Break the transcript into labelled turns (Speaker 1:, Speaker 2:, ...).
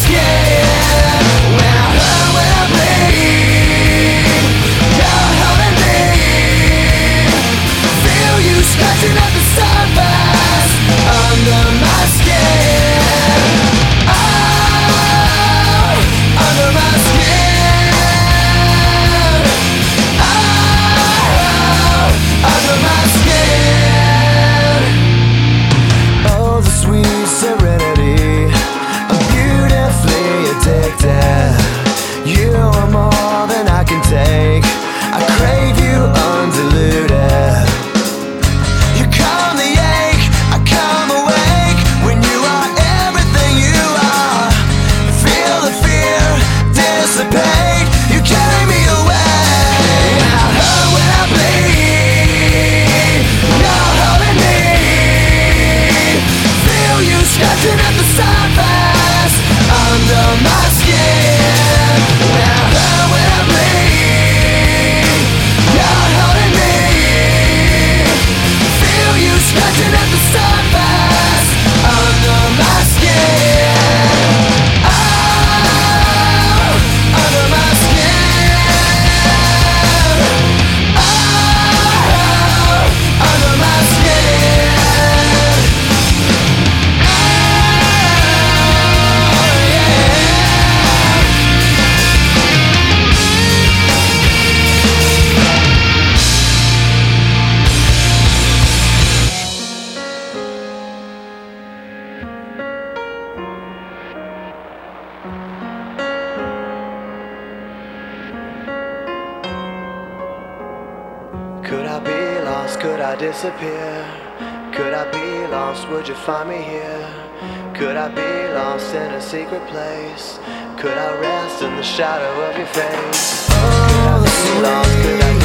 Speaker 1: skin. When I hurt, when I bleed, you're holding me. Feel you scratching at the surface under my skin. Oh, under my skin. Oh, under my skin. Oh, the sweet serenity, I'm beautifully addicted. You are more than I can take. I crave you undiluted. You calm the ache, I come awake. When you are everything you are, feel the fear dissipate. You carry me away. When I hurt, when I bleed, you're holding me. Feel you scratching at the surface under my skin. When I hurt, when I bleed, you're holding me. Feel you scratching at the surface under my skin. Oh, under my skin. Oh, under my skin. Could I be lost? Could I disappear? Could I be lost? Would you find me here? Could I be lost in a secret place? Could I rest in the shadow of your face? Could I be lost? Could I